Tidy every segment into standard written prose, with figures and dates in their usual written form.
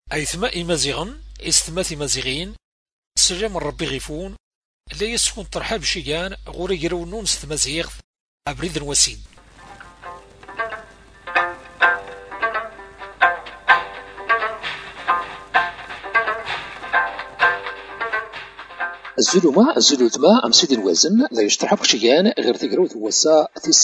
أيثما إمازيغن إستما إمازيغين سلام ربي غيفون لا يسكن ترحاب شيغان غوري يرونون ستمازيغ أبريد الوسيد. الزلمة الزلوتما أم سيد الوزن لا يشترحب شيان غير تقروت وسا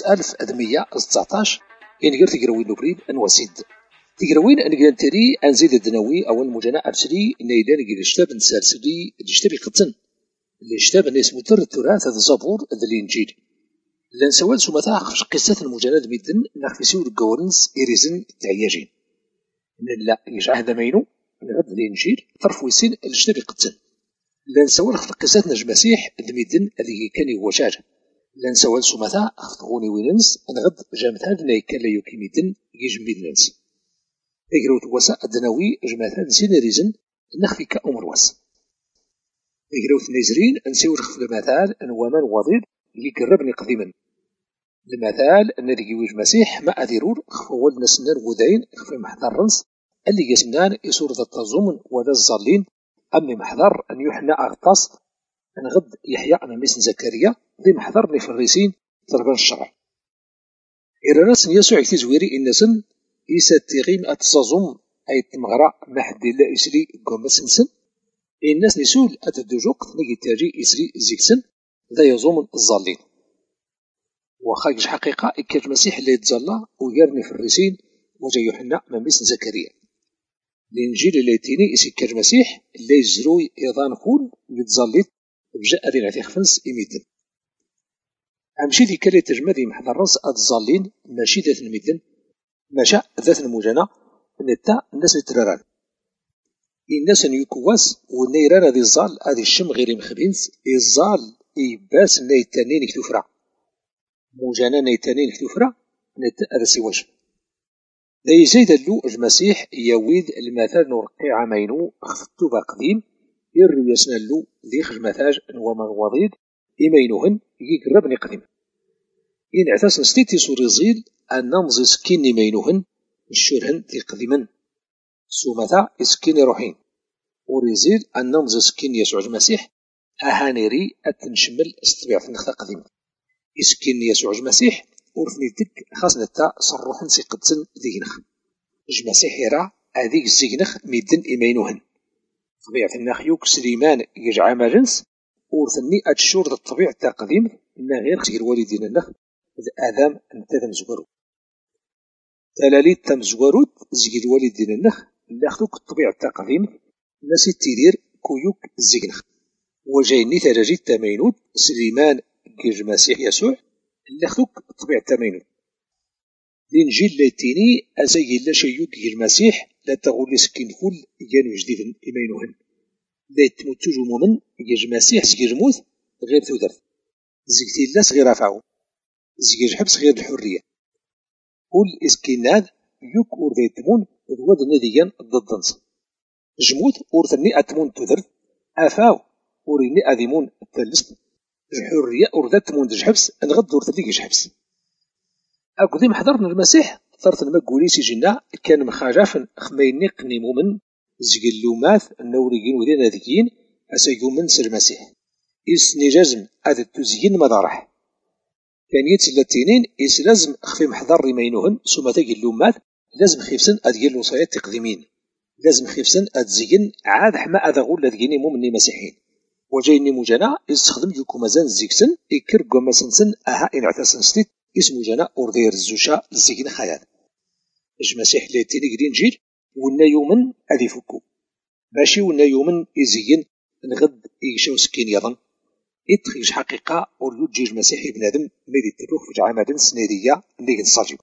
9119 يعني غير تقروين نبريد أنوسيد تقروين أن تري أنزيد الدنوي أو المجنى أرسلي إن إذا نقل الشتاب نسالسلي الشتاب قطن الشتاب أن اسمه تر التراث هذا الزبور ذا الإنجيل لأن سوال سمتا خفش قصة المجند ميدن نخفسيو القورنس إريزن تعياجين إن لا يجع هذا مينو نغد الإنجيل طرف ويسين الشتاب قطن لان سوال خلق قصات نجم مسيح دميدن اللي كان يوجاج لان سوال سمتا خطغوني ويننس انغد جامثال لنا كان لا يكيميدن يجم بيدنس اقروت وسا الدناوي جماثال سيناريزن نخفي كأمر واس اقروت نيزرين انسيور خف المثال انوامان وضيد اللي قربني قديما المثال ان يوج مسيح ما اذيرور خفول نسنان ودين خفي محضر رنس اللي يسنان يسور ذا التزومن ولا الظالين أمي محضر أن يحنى أغطاس أن غد يحيى أنا ميسن زكريا ذي محضرني في الريسين تربان الشرع إراناس يسوع يتزويري إنسن إيسا تيغيم أتصازم أي تمغرا محد لا إسري قوم سنسن الناس نسول أتدجوق نجي تاجي إسري زيكسن ذا يزوم الظالين وخايش حقيقة إكاج مسيح اللي يتزالى ويرني في الريسين وجا يحنى من ميسن زكريا الإنجيل اللي تيني إسكاج مسيح اللي يزروي إيضان خول يتزلط بجاء ذي نعتي خفنس إميدن أمشي ذي كالي تجمدي محضر رنس أتزالين ماشي ذات الميدن ماشا ذات المجانا نتا الناس نتراران الناس نيكواس والنيران ذي الزال هذه الشم غير مخبينس الزال إيباس نيتانين كتوفرا مجانا نيتانين كتوفرا نتا هذا سواج ذي زيد اللو المسيح يويد المثال نرقي عمينو خفتو باقديم يرو يسنى اللو ذي خجمثاج ومن وضيد إمينوهن يقربني قديم إن اعتاس نستيتي سوري زيل أن نمزي سكيني مينوهن الشورهن ذي قديما سومتا إسكيني روحين وريزيل أن نمزي سكيني يسوع المسيح أهانيري أتنشمل استبيعت النخطة قديما إسكيني يسوع المسيح ورثني تك خاصنا تا صروحن سيقدسن ذينخ المسيح يرى هذيك الزينخ ميدن إمينوهن طبيعة النخيوك سليمان يجعى ماجنس ورثني أتشور الطبيعة تقديم إن غير خير والدين النخ آدم أنت تمزورو تلاليت تمزوروت زيد والدين النخ لاخذوك الطبيعة تقديم ناسي تيدير كويوك الزينخ وجايني تراجيت تمينود سليمان كيج مسيح يسوع لاخذوك الطبيعة تمينود الإنجيل لاتيني أزاي لا شيوك المسيح لا تغولي سكين فول يانو جديد إمينوهن لا تموتو جمومن يجي المسيح سكير موت غير ثودرت زيكتي لا صغير رفعو زيكير حبس غير الحرية كل إسكيناد يوك أورد تمون ذواد ناديا ضدنس جموت أورثني أتمون تودرت أفاو أوريني أذيمون التلست الحرية أورد تمون دجحبس نغد أورثني جحبس أقدم حضرنا المسيح ثرت المقولي سجنا كان مخاجف خميني قنيمو من زقلومات النوريين ودين ذكيين أسيقو من سر المسيح إسني جزم هذا التزيين مدارح كان يتسلتينين إس لازم خفي محضر رمينوهن ثم تقلومات لازم خيفسن أدقل وصايات تقديمين لازم خيفسن أدزيين عاد حما أذغول لذقيني مؤمني مسيحين وجايني مجانا يستخدم يوكو مزان زيكسن إكر قوما سنسن أها إن اعتسن ستيت اسمو جانا أوردير الزوشا للزيكين خيال المسيح لاتيني قدين جيل ونا يومن أذي فكو ماشي ونا يومن يزين نغد يشاو سكين يضن إتخيج حقيقة وليود جيج المسيح بنادم ميدي التلوخ في جعامة سنيدية اللي نصاجب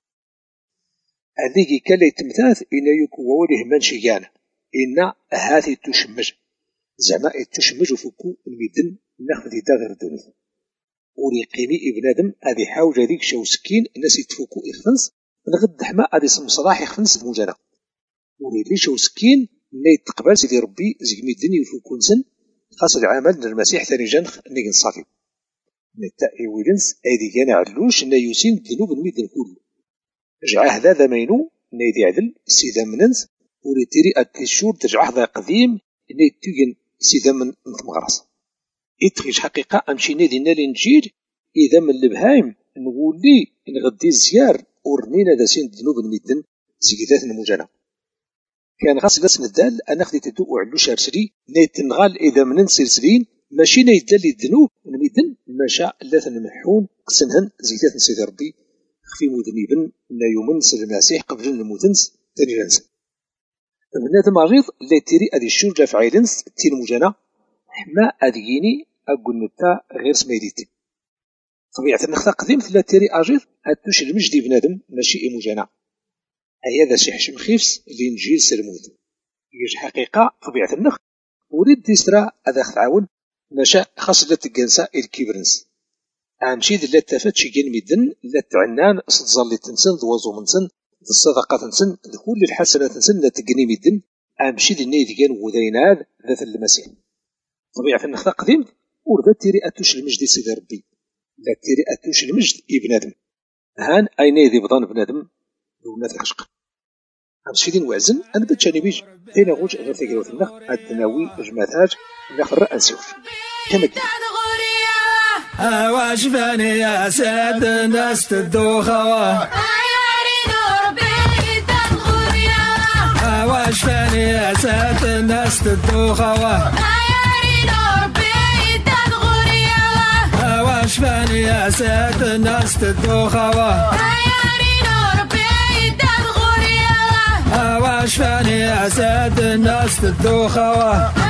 هذيكي كان يتمثاث إنا يكو ووليه منشيانا إنا هذه تشمج زعما تشمج فكو الميدن ناخذ دا غير الدنيا وريقيني ابنادم هذه حاوجة ذيك شاو سكين الناس يتفوكو إخفنس نغد حما هذه صلاح يخفنس بمجانا وريلي شاو سكين ما يتقبل سيدي ربي زي ميدن يفوكو نسن خاص العمل المسيح ثاني جنخ نيجي نصافي نتا إيويلنس أيدي كان عدلوش نا يوسين ذنوب الميدن كله رجع هذا مينو نيدي عدل سيدا مننس وريتيري التشور ترجع حدا قديم إني تيجن سيدا من تمغرس إتخيش حقيقة أمشي نادينا لنجير إذا من البهايم نقولي نغدي الزيار ورنينا دا سين ذنوب المدن زيكذات المجانا كان غاس ندال أنا خديت تدو وعلو شارسري نيتنغال إذا من سلسلين ماشي نيدال الذنوب المدن ماشا لا تنمحون قسنهن زيكذات سيدي ربي خفي مذنبا لا يمنس المسيح قبل المتنس تاني لنسن بنادم مريض لا تيري أدي الشرجة في عيلنس تير مجانا حما أديني أقول نتا غير سميديتي طبيعة النخطة قديم لا تيري أجير أدوش المجدي بنادم ماشي مجانا أي هذا شي حشم خيفس اللي نجيل سلمود يجي حقيقة طبيعة النخ وريد ديسترا أذا تعاون ماشا خاص لا تقنسا الكيبرنس أمشي لا تافت شي كان ميدن لا تعنان ستظل تنسن ذوازو منسن الصدقة تنسن كل الحسنات تنسن لا تقني ميدن أمشي ذي النيد كان وذيناد ذات المسيح طبيعة النخطة قديم ورد تيري أتوش المجد سيدي ربي لا تيري أتوش المجد ابن هان أين ذي بضان بنادم وناث العشق أمشي ذي نوازن أنا بتشاني بيج تينا غوج غير تقلوث النخ الدناوي جماثاج نخر أنسيوف كما واش باني يا ساد الناس تدوخوا واش باني يا ساد الناس تدوخوا واش باني يا ساد الناس تدوخوا واش باني يا ساد الناس تدوخوا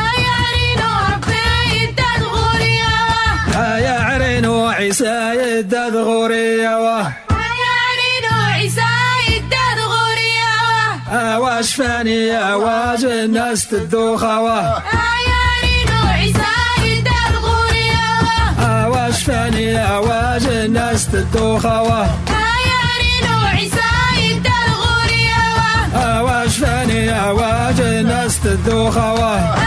يا عرينو عيسى يداد غوريا يا عرينو عيسى يداد غوريا واش فاني يا واج الناس تدوخوا يا عرينو عيسى يداد غوريا واش فاني يا واج الناس تدوخوا يا عرينو عيسى يداد غوريا واش فاني يا واج الناس تدوخوا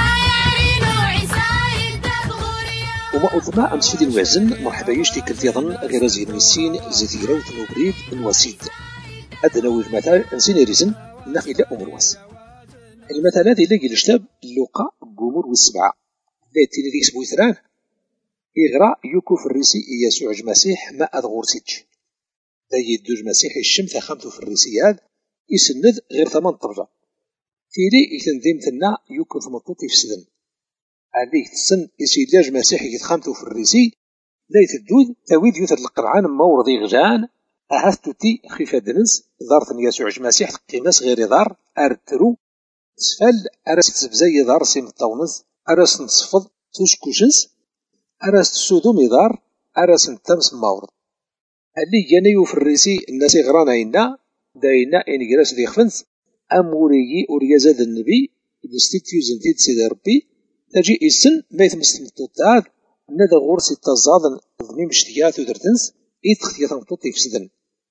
وما أثناء أمس في الوزن مرحبا يشتي كرتيضا غير زين ويسين زيتيرا وتنوبريد الوسيد أدنوي المثال نسين ريزن نخي لا أمرواس المثال هذه لاقي الشتاب اللوقا قومور والسبعة التي اللي يسبو ثران إغراء يوكو في الريسي يسوع المسيح ما أدغور سيتش ذا يدوج مسيح الشمس خمتو في الريسيات يسند غير ثمان طرجة تيلي يتنديم ثنا يوكو ثمطوطي في سدن عليه السن يسيلاج مسيحي يتخامتو في الريسي لا يتدود تاويد يوثر القرعان مورضي غجان أهثتوتي خيفة دنس ضارثن يسوع المسيح قيماس غير ضار أرترو سفل أرس تسبزي ضار سيم الطونز أرس نصفض توشكوشنس أرس تسودو ميضار أرس نتمس مورض اللي جانيو في الريسي الناس غرانا إنا داينا إن جراس دي خفنس أموريي أوريازاد النبي دستيتيو زنتيد سيدي ربي تجي السن ما يتمس المطوطات نادا غورسي التزاضن ضميم اشتيات ودرتنس يتخطيط مطوطي في سدن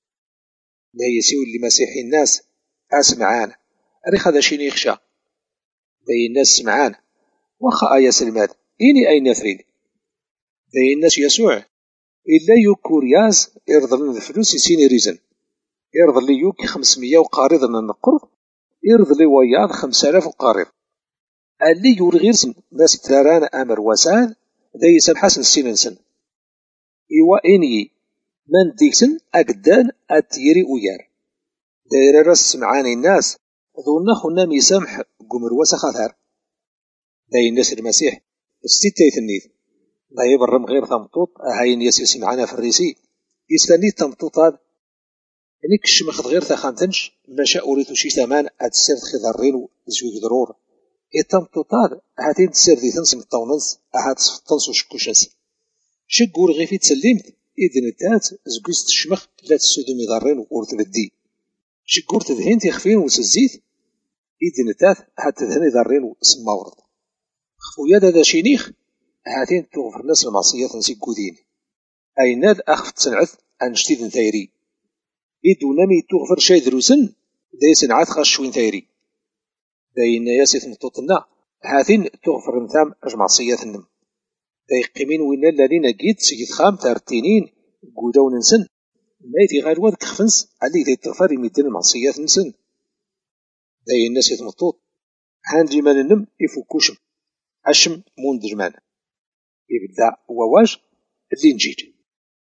لا يسيو اللي مسيحي الناس أسمعان أريخ هذا شيني يخشى ذي الناس سمعان وخا آيا سلمات إني أين ثريد ذي الناس يسوع إلا يوكورياز يرضى لنا الفلوس يسيني ريزن يرضى لي يوكي 500 وقارض من النقرض يرضى لي وياض 5000 وقارض اللي يورغير ناس تران أمر وسان ذا يسال حسن السننسن إيوا إني من ديكسن أقدان أتيري ويار داير رس معاني الناس ظن خنا ميسامح قمر وسخاثار داي الناس المسيح الستة يثنيث لا يبرم غير ثمطوط هاين يسيس معانا في الريسي يستني تمطوط هذا يعني كشمخ غير ثخانتنش ماشا أوريتو شي ثمان أتسير خضرين وزوج ضرور التمطوطات هاتين تسير دي تنسم الطونز هات صفتنس وشكوشنس شكور غيفي تسلمت إذن التات زقوست الشمخ لا تسودو ميضارين وورتبدي شكور تدهين تيخفين وسزيت إذن التات هات تدهين ضارين وسما ورد خويا دا شينيخ هاتين تغفر الناس المعصية تنسي قودين أي ناد أخف تسنعث عن جديد ثايري إدو نامي تغفر شاي دروسن دايسن عاد خاش شوين ثايري داين ياسيث مطوطنا هاتين تغفر نثام أجمعصية النم داي قيمين وينا الذين قيد سيد خام تارتينين قودون نسن ما يتي غير واد كخفنس علي ذي تغفر يميدن المعصية نسن داي الناس يتمطوط هانجي مان النم يفكوشم أشم مون درمان يبدا وواج اللي نجيج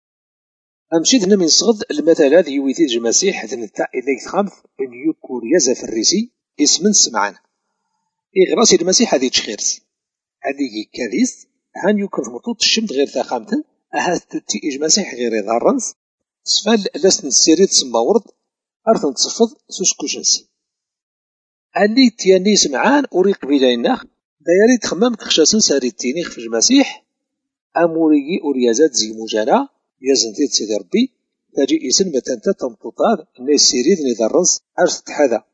أمشيت من صغد المثل هذا يويتي المسيح ذنتا إليك خامث أن يكون يزف الريسي اسم سمعان إغراسي المسيح هذه تشخيرس هذه كاليس هان يكون مطوط الشمت غير ثاقامتن أهات تتي إجمسيح غير ذارنس سفال لسن السيريد سماورد أرثن تصفض سوسكوشنس اللي تياني سمعان أوريق بلايناخ دايري تخمم تخشاسن ساري التينيخ في المسيح أموريي أوريازات زي مجانا يزنتيت سيدي ربي تاجي إسن متانتا تمطوطات ناي السيريد نيذارنس أرث تحاذا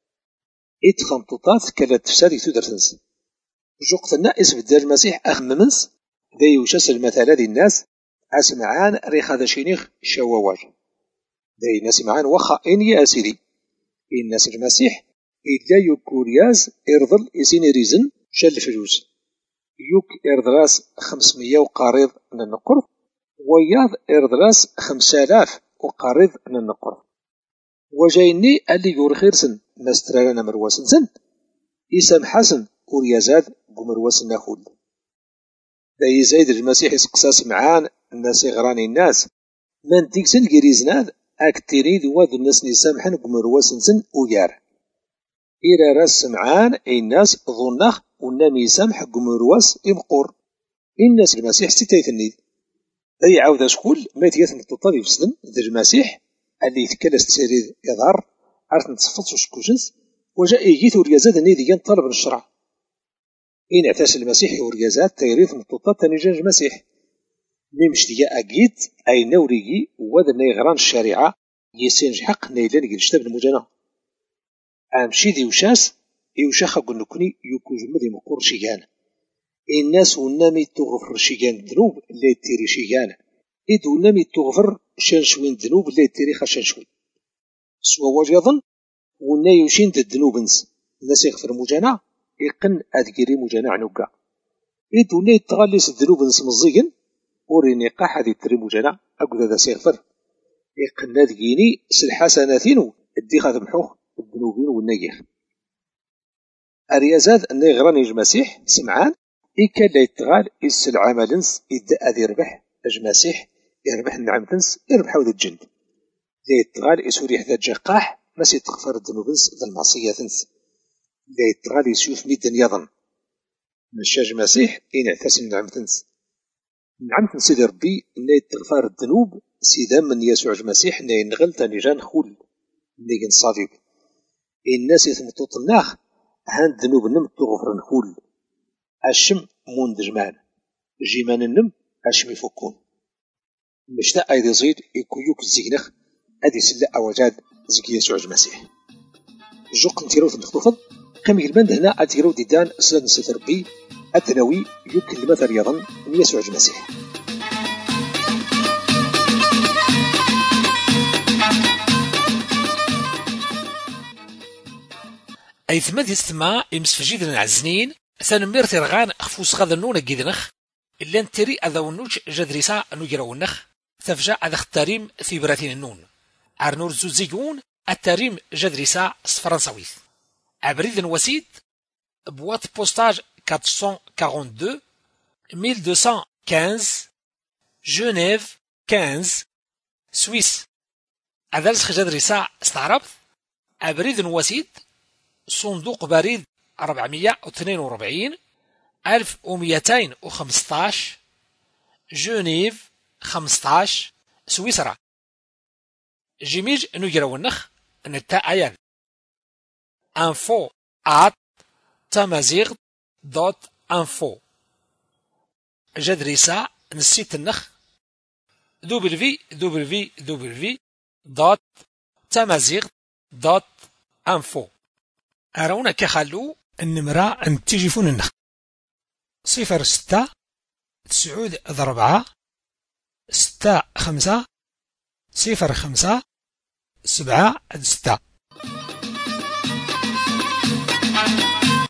إتخمطوطات كلا تفسادي تودرتنس جوقتنا اسم الدار المسيح أخممنس ذا يوشس المثال هذه الناس أسمعان ريخ هذا شينيخ شواواج ذا نسمعان وخا إني أسيري الناس المسيح إلا يكورياز إرضل إسين ريزن شل فلوس يوك إرضراس 500 وقارض من النقر وياض إرضراس 5000 وقارض من النقر وجايني اللي يورخيرسن مسترانا مرواسن إسام حسن كوريازاد بمرواس النخول داي زايد المسيح يسقساس معان الناس يغراني الناس من تيكسن جريزناد أكتريد واد الناس نسامحن بمرواس نسن ويار إلى راس سمعان أي الناس ظنخ ونام يسامح بمرواس إمقور الناس المسيح ستيثنيد داي عاود شكول ما تيثن التطالي في سلم ذا المسيح اللي يتكلس تسيريد يظهر عرف نتصفط وشكوشنس وجاء يجيث وريازاد النيديان طلب الشرع إن اعتاس المسيح وريازات تيريث مطوطات تنجان المسيح ميمشتيا أكيد أي نوريجي وذا نيغران الشريعة يسينج حق نيلان يجتاب المجانا أمشي ذي وشاس يوشاخا قلنكني يكو جمدي مقور شيغان الناس ونامي تغفر شيغان ذنوب اللي تيري شيغان إد ونامي تغفر شانشوين ذنوب اللي تيري خشانشوين سوا وجيضا ونا يوشين الذنوب الناس يغفر مجانا يقن أذكري مجانا عنوكا إد ونا يتغلس الذنوب مزيقن وريني قاح هذه تري مجانا أقول هذا سيغفر يقن أذكيني سلحسناتين الدي خاذ محوخ الذنوبين والنيخ أريازاد أن يغراني المسيح سمعان إيكا لا يتغال إس العملنس إدى أذي ربح المسيح يربح النعمتنس يربح وذا الجند لا يتغال إسوري حذا جاقاح ما سيتغفر الذنوبنس ذا المعصياتنس لا يتغال يسوف ميدا يظن مشاج مسيح إن اعتسم النعمتنس النعمتنس سيدي ربي إن يتغفر الذنوب سيدا من يسوع المسيح إن ينغل تانيجان خول نيجن صليب الناس يثمطوط الناخ هان ذنوب النم تغفر نخول أشم مون دجمان جيمان النم أشم يفكون مشتا أيضا زيد يكويوك الزينخ أدي سلا أوجاد زكي يسوع المسيح جوق نتيرو في المخطوفة قم يلمند هنا أتيرو ديدان سلاد نسيت ربي التناوي يمكن لماذا يظن من يسوع المسيح أي ثماد يستمع يمسفجيد العزنين ثانمير ترغان خفوس غاذا نونا جيدنخ إلا نتري أذا ونوج جدريسا نجرونخ تفجع أذا اختاريم في براتين النون عرنور زوزيجون التاريم جدريسا فرنساويث عبريد وسيد بوات بوستاج 442 1215 جنيف 15 سويس أذلس جدريسا استعربت عبريد وسيد صندوق بريد 442 1215 جنيف 15 سويسرا جيميج نجرونخ نتا أيان info@tamazigh.info جدريسا نسيت النخ www.tamazigh.info أرونا كخلو النمرة أن تجيفون النخ 06 9 6 5 05 7 6